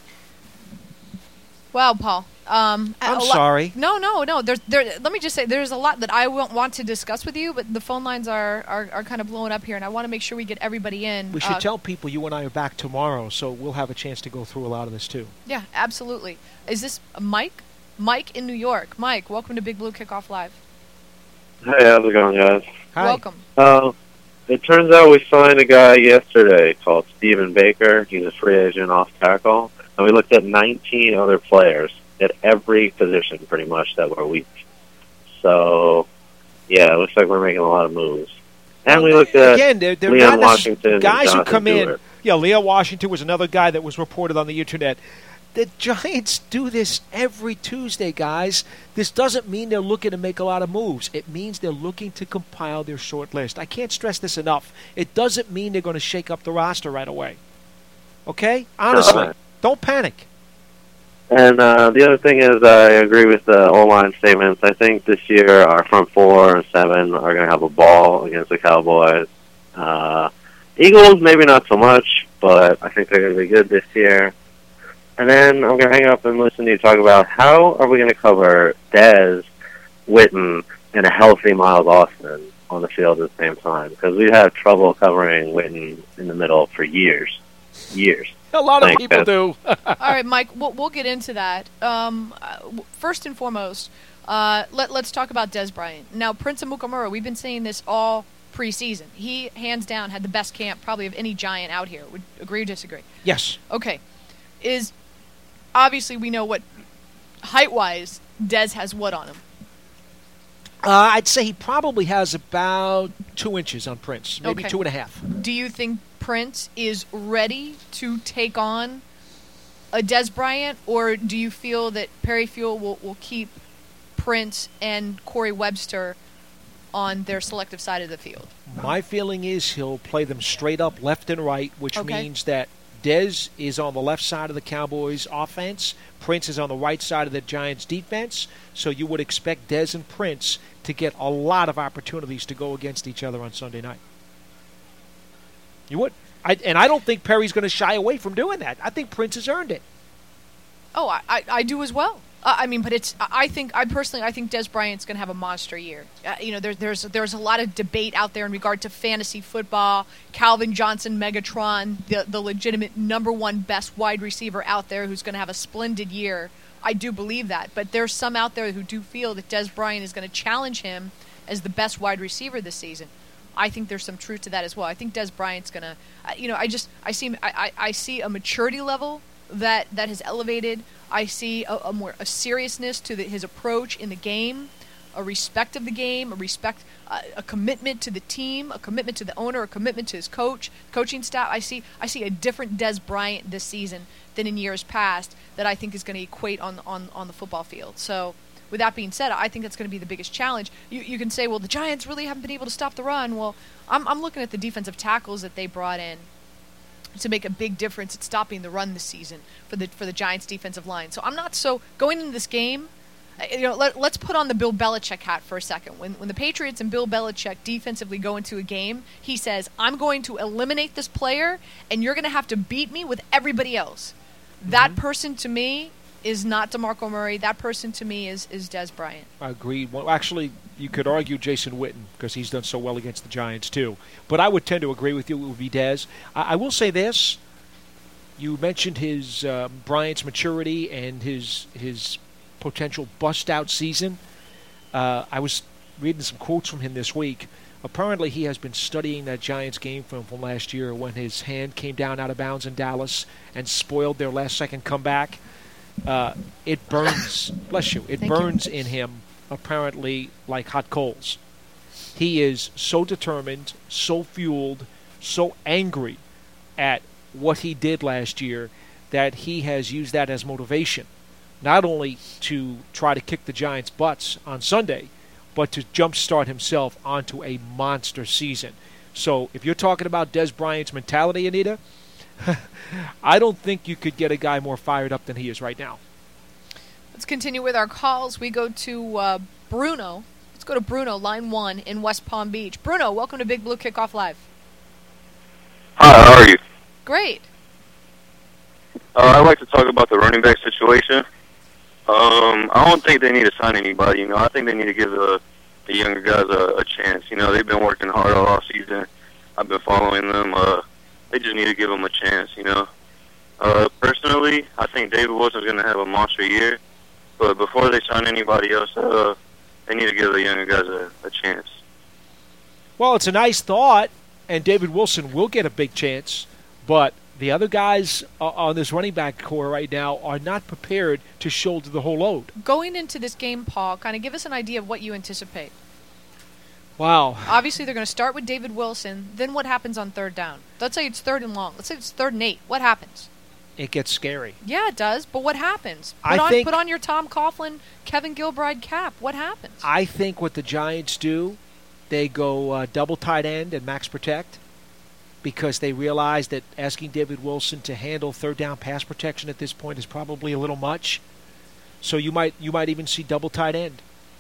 Wow, Paul. I'm sorry. No. Let me just say, there's a lot that I want to discuss with you, but the phone lines are kind of blowing up here, and I want to make sure we get everybody in. We should tell people you and I are back tomorrow, so we'll have a chance to go through a lot of this too. Yeah, absolutely. Is this Mike? Mike in New York. Mike, welcome to Big Blue Kickoff Live. Hey, how's it going, guys? Hi. Welcome. It turns out we signed a guy yesterday called Stephen Baker. He's a free agent off tackle. And we looked at 19 other players at every position, pretty much, that were weak. So, yeah, it looks like we're making a lot of moves. And we looked at Leon Washington. Guys who come Stewart. in. Yeah, Leon Washington was another guy that was reported on the internet. The Giants do this every Tuesday, guys. This doesn't mean they're looking to make a lot of moves. It means they're looking to compile their short list. I can't stress this enough. It doesn't mean they're going to shake up the roster right away. Okay? Honestly, don't panic. And the other thing is I agree with the O-line statements. I think this year our front 4 and 7 are going to have a ball against the Cowboys. Eagles, maybe not so much, but I think they're going to be good this year. And then I'm going to hang up and listen to you talk about how are we going to cover Dez, Witten, and a healthy Miles Austin on the field at the same time. Because we've had trouble covering Witten in the middle for years. A lot of people do. All right, Mike, we'll get into that. First and foremost, let's talk about Dez Bryant. Now, Prince Amukamara, we've been saying this all preseason. He, hands down, had the best camp probably of any Giant out here. Would agree or disagree? Yes. Okay. Obviously, we know what, height-wise, Dez has what on him? I'd say he probably has about 2 inches on Prince, maybe 2.5. Do you think Prince is ready to take on a Dez Bryant, or do you feel that Perry Fewell will keep Prince and Corey Webster on their selective side of the field? My feeling is he'll play them straight up left and right, which means that Dez is on the left side of the Cowboys' offense. Prince is on the right side of the Giants' defense. So you would expect Dez and Prince to get a lot of opportunities to go against each other on Sunday night. You would. And I don't think Perry's going to shy away from doing that. I think Prince has earned it. Oh, I do as well. But I think Dez Bryant's going to have a monster year. There's a lot of debate out there in regard to fantasy football. Calvin Johnson, Megatron, the legitimate number 1 best wide receiver out there who's going to have a splendid year. I do believe that. But there's some out there who do feel that Dez Bryant is going to challenge him as the best wide receiver this season. I think there's some truth to that as well. I think Dez Bryant's going to, I see a maturity level that has elevated. I see a seriousness to his approach in the game, a respect of the game, a commitment to the team, a commitment to the owner, a commitment to his coaching staff. I see a different Dez Bryant this season than in years past that I think is going to equate on the football field. So, with that being said, I think that's going to be the biggest challenge. You can say, well, the Giants really haven't been able to stop the run. Well, I'm looking at the defensive tackles that they brought in to make a big difference at stopping the run this season for the Giants' defensive line. So I'm not so going into this game. Let's put on the Bill Belichick hat for a second. When the Patriots and Bill Belichick defensively go into a game, he says, "I'm going to eliminate this player, and you're going to have to beat me with everybody else." Mm-hmm. That person to me is not DeMarco Murray. That person to me is Dez Bryant. I agree. Well, actually, you could argue Jason Witten because he's done so well against the Giants too. But I would tend to agree with you. It would be Dez. I will say this. You mentioned his Bryant's maturity and his potential bust-out season. I was reading some quotes from him this week. Apparently, he has been studying that Giants game from last year when his hand came down out of bounds in Dallas and spoiled their last-second comeback. It burns, bless you, it burns in him, apparently, like hot coals. He is so determined, so fueled, so angry at what he did last year that he has used that as motivation, not only to try to kick the Giants' butts on Sunday, but to jumpstart himself onto a monster season. So if you're talking about Des Bryant's mentality, Anita, I don't think you could get a guy more fired up than he is right now. Let's continue with our calls. We go to Bruno. Let's go to Bruno, line 1 in West Palm Beach. Bruno, welcome to Big Blue Kickoff Live. Hi, how are you? Great. I'd like to talk about the running back situation. I don't think they need to sign anybody. I think they need to give the younger guys a chance. They've been working hard all season. I've been following them. They just need to give them a chance. Personally, I think David Wilson's going to have a monster year. But before they sign anybody else, they need to give the younger guys a chance. Well, it's a nice thought, and David Wilson will get a big chance, but the other guys on this running back core right now are not prepared to shoulder the whole load. Going into this game, Paul, kind of give us an idea of what you anticipate. Wow. Obviously, they're going to start with David Wilson. Then what happens on third down? Let's say it's 3rd and long. Let's say it's 3rd and 8. What happens? It gets scary. Yeah, it does. But what happens? Put on your Tom Coughlin, Kevin Gilbride cap. What happens? I think what the Giants do, they go double tight end and max protect, because they realize that asking David Wilson to handle third down pass protection at this point is probably a little much. So you might even see double tight end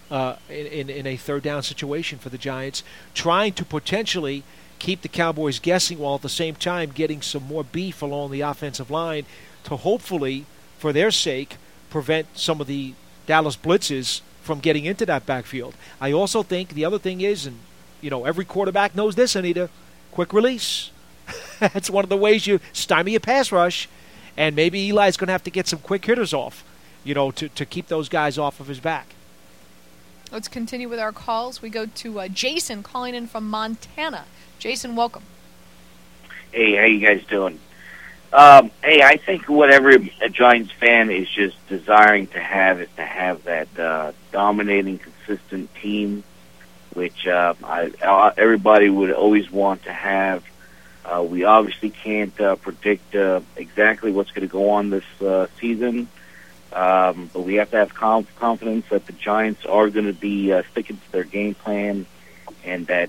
in a third down situation for the Giants, trying to potentially keep the Cowboys guessing while at the same time getting some more beef along the offensive line to hopefully, for their sake, prevent some of the Dallas blitzes from getting into that backfield. I also think the other thing is, and every quarterback knows this, Anita, quick release. That's one of the ways you stymie a pass rush, and maybe Eli's going to have to get some quick hitters off, to keep those guys off of his back. Let's continue with our calls. We go to Jason calling in from Montana. Jason, welcome. Hey, how you guys doing? Hey, I think what every Giants fan is just desiring to have is to have that dominating, consistent team, which everybody would always want to have. We obviously can't predict exactly what's going to go on this season, but we have to have confidence that the Giants are going to be sticking to their game plan, and that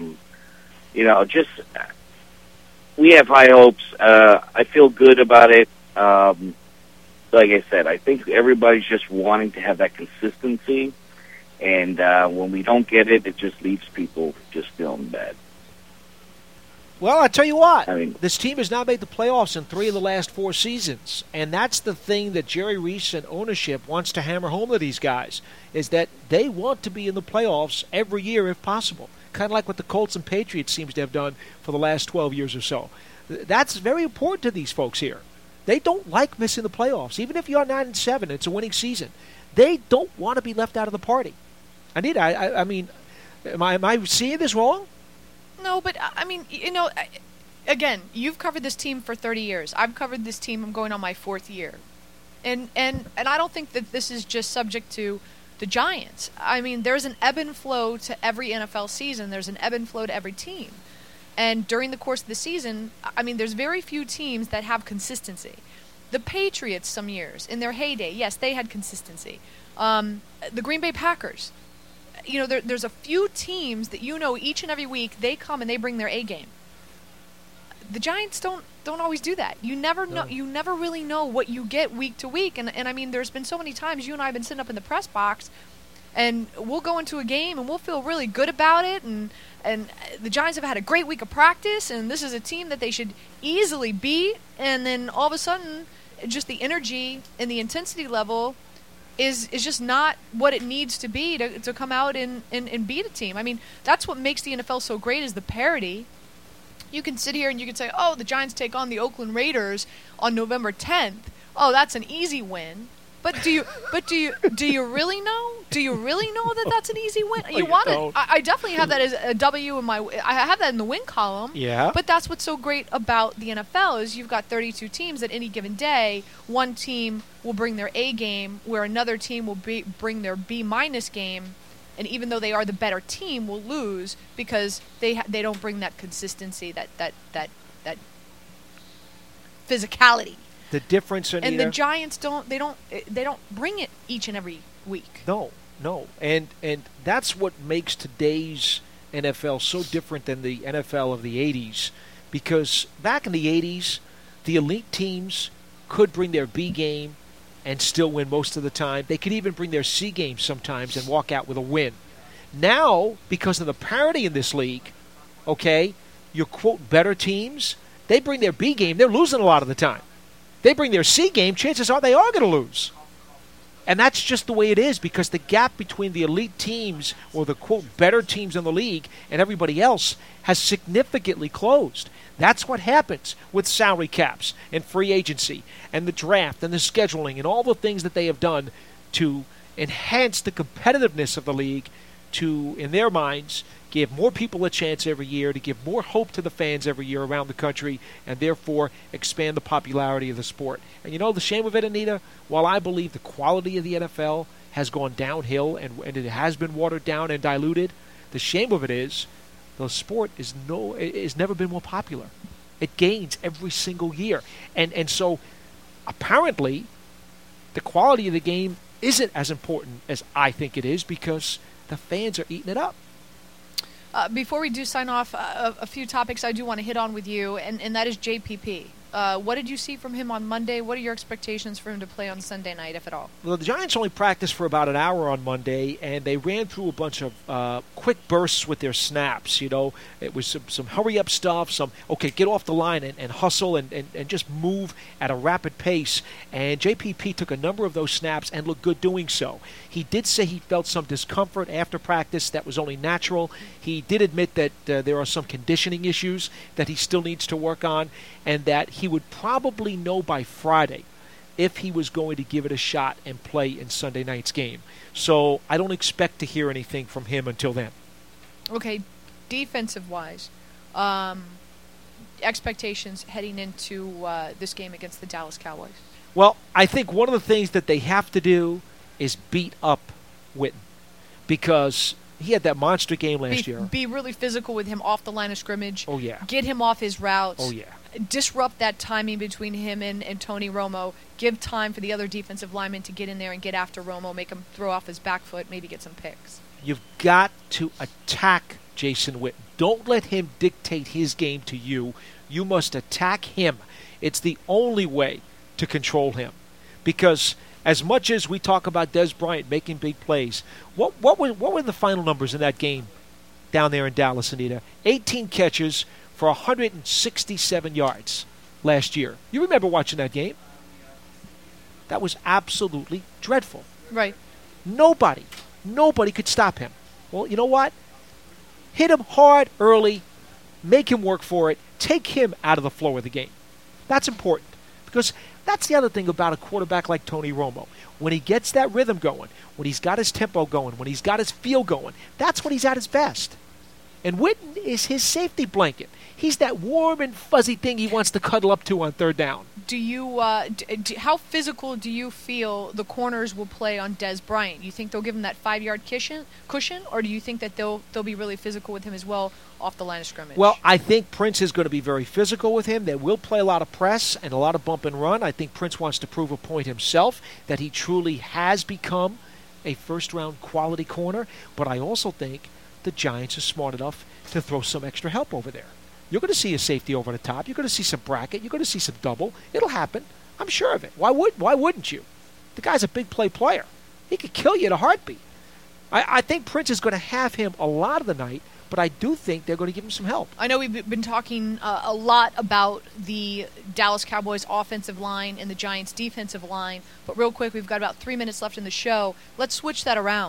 we have high hopes. I feel good about it. Like I said, I think everybody's just wanting to have that consistency, and when we don't get it, it just leaves people just feeling bad. Well, I tell you what, this team has now made the playoffs in 3 of the last 4 seasons, and that's the thing that Jerry Reese and ownership wants to hammer home to these guys, is that they want to be in the playoffs every year if possible, kind of like what the Colts and Patriots seems to have done for the last 12 years or so. That's very important to these folks here. They don't like missing the playoffs. Even if you're 9-7, it's a winning season. They don't want to be left out of the party. Anita, I mean, am I seeing this wrong? No, but I mean, again, you've covered this team for 30 years. I've covered this team. I'm going on my 4th year, and I don't think that this is just subject to the Giants. I mean, there's an ebb and flow to every NFL season. There's an ebb and flow to every team, and during the course of the season, I mean, there's very few teams that have consistency. The Patriots, some years in their heyday, yes, they had consistency. The Green Bay Packers. There's a few teams that each and every week they come and they bring their A game. The Giants don't always do that. You never know. You never really know what you get week to week. And I mean, there's been so many times you and I have been sitting up in the press box, and we'll go into a game and we'll feel really good about it. And the Giants have had a great week of practice, and this is a team that they should easily beat. And then all of a sudden, just the energy and the intensity level is just not what it needs to be to come out and beat a team. I mean, that's what makes the NFL so great, is the parity. you can sit here and you can say, oh, the Giants take on the Oakland Raiders on November 10th. Oh, that's an easy win. But do you really know? Do you really know that that's an easy win? You want it? I definitely have that as a W in my. I have that in the win column. Yeah. But that's what's so great about the NFL is you've got 32 teams at any given day. One team will bring their A game, where another team will bring their B- game, and even though they are the better team, will lose because they don't bring that consistency, that physicality. The difference, Anita, and the Giants don't bring it each and every week. No, and that's what makes today's NFL so different than the NFL of the 80s, because back in the 80s, the elite teams could bring their B game and still win most of the time. They could even bring their C game sometimes and walk out with a win. Now, because of the parity in this league, okay, your quote better teams, they bring their B game, they're losing a lot of the time. They bring their C game, chances are they are going to lose. And that's just the way it is, because the gap between the elite teams or the, quote, better teams in the league and everybody else has significantly closed. That's what happens with salary caps and free agency and the draft and the scheduling and all the things that they have done to enhance the competitiveness of the league to, in their minds, give more people a chance every year, to give more hope to the fans every year around the country, and therefore expand the popularity of the sport. And you know the shame of it, Anita? While I believe the quality of the NFL has gone downhill and it has been watered down and diluted, the shame of it is the sport is never been more popular. It gains every single year. And so apparently the quality of the game isn't as important as I think it is, because the fans are eating it up. Before we do sign off, a few topics I do want to hit on with you, and that is JPP. What did you see from him on Monday? What are your expectations for him to play on Sunday night, if at all? Well, the Giants only practiced for about an hour on Monday, and they ran through a bunch of quick bursts with their snaps. You know, it was some hurry-up stuff, get off the line and hustle and just move at a rapid pace. And JPP took a number of those snaps and looked good doing so. He did say he felt some discomfort after practice. That was only natural. He did admit that there are some conditioning issues that he still needs to work on, and that he would probably know by Friday if he was going to give it a shot and play in Sunday night's game. So I don't expect to hear anything from him until then. Okay, defensive-wise, expectations heading into this game against the Dallas Cowboys? Well, I think one of the things that they have to do is beat up Witten, because he had that monster game last year. Be really physical with him off the line of scrimmage. Oh, yeah. Get him off his routes. Oh, yeah. Disrupt that timing between him and Tony Romo. Give time for the other defensive linemen to get in there and get after Romo, make him throw off his back foot, maybe get some picks. You've got to attack Jason Witten. Don't let him dictate his game to you. You must attack him. It's the only way to control him. Because as much as we talk about Dez Bryant making big plays, what were the final numbers in that game down there in Dallas, Anita? 18 catches for 167 yards last year. You remember watching that game? That was absolutely dreadful. Right. Nobody could stop him. Well, you know what? Hit him hard early, make him work for it, take him out of the flow of the game. That's important, because that's the other thing about a quarterback like Tony Romo. When he gets that rhythm going, when he's got his tempo going, when he's got his feel going, that's when he's at his best. And Witten is his safety blanket. He's that warm and fuzzy thing he wants to cuddle up to on third down. Do you? How physical do you feel the corners will play on Dez Bryant? You think they'll give him that 5-yard cushion, or do you think that they'll be really physical with him as well off the line of scrimmage? Well, I think Prince is going to be very physical with him. They will play a lot of press and a lot of bump and run. I think Prince wants to prove a point himself that he truly has become a first-round quality corner. But I also think the Giants are smart enough to throw some extra help over there. You're going to see a safety over the top. You're going to see some bracket. You're going to see some double. It'll happen. I'm sure of it. Why wouldn't you? The guy's a big play player. He could kill you in a heartbeat. I think Prince is going to have him a lot of the night, but I do think they're going to give him some help. I know we've been talking a lot about the Dallas Cowboys offensive line and the Giants defensive line, but real quick, we've got about 3 minutes left in the show. Let's switch that around.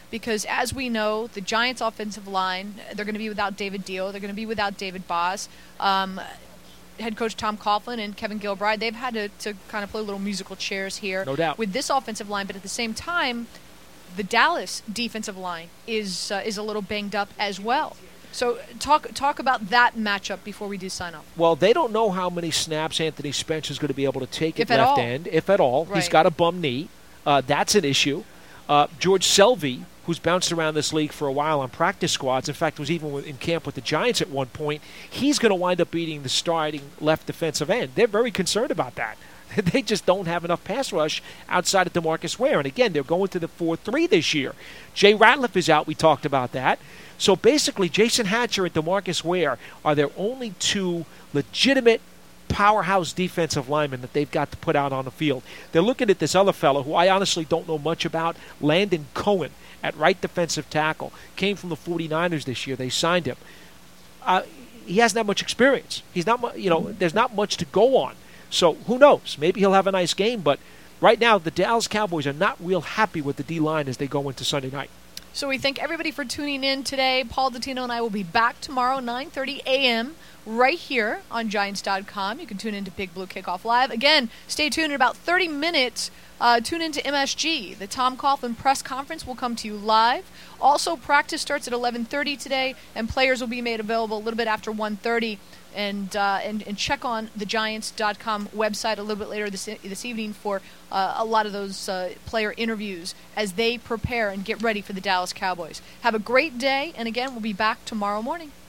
because as we know, the Giants' offensive line, they're going to be without David Dio, they're going to be without David Boss. Head coach Tom Coughlin and Kevin Gilbride, they've had to kind of play little musical chairs here No doubt. with this offensive line, but at the same time, the Dallas defensive line is a little banged up as well. So talk about that matchup before we do sign off. Well, they don't know how many snaps Anthony Spencer's going to be able to take If at at left all. end, if at all. Right. He's got a bum knee. That's an issue. George Selvey, who's bounced around this league for a while on practice squads, in fact, was even in camp with the Giants at one point, he's going to wind up beating the starting left defensive end. They're very concerned about that. They just don't have enough pass rush outside of DeMarcus Ware. And again, they're going to the 4-3 this year. Jay Ratliff is out. We talked about that. So basically, Jason Hatcher and DeMarcus Ware are their only two legitimate powerhouse defensive linemen that they've got to put out on the field. They're looking at this other fellow who I honestly don't know much about, Landon Cohen, at right defensive tackle. Came from the 49ers this year. They signed him. He hasn't that much experience. He's not, there's not much to go on. So who knows? Maybe he'll have a nice game, but right now the Dallas Cowboys are not real happy with the D-line as they go into Sunday night. So we thank everybody for tuning in today. Paul Dottino and I will be back tomorrow, 9:30 a.m., right here on Giants.com. You can tune in to Big Blue Kickoff Live. Again, stay tuned in about 30 minutes. Tune in to MSG. The Tom Coughlin press conference will come to you live. Also, practice starts at 11:30 today, and players will be made available a little bit after 1:30. And check on the Giants.com website a little bit later this evening for a lot of those player interviews as they prepare and get ready for the Dallas Cowboys. Have a great day, and again, we'll be back tomorrow morning.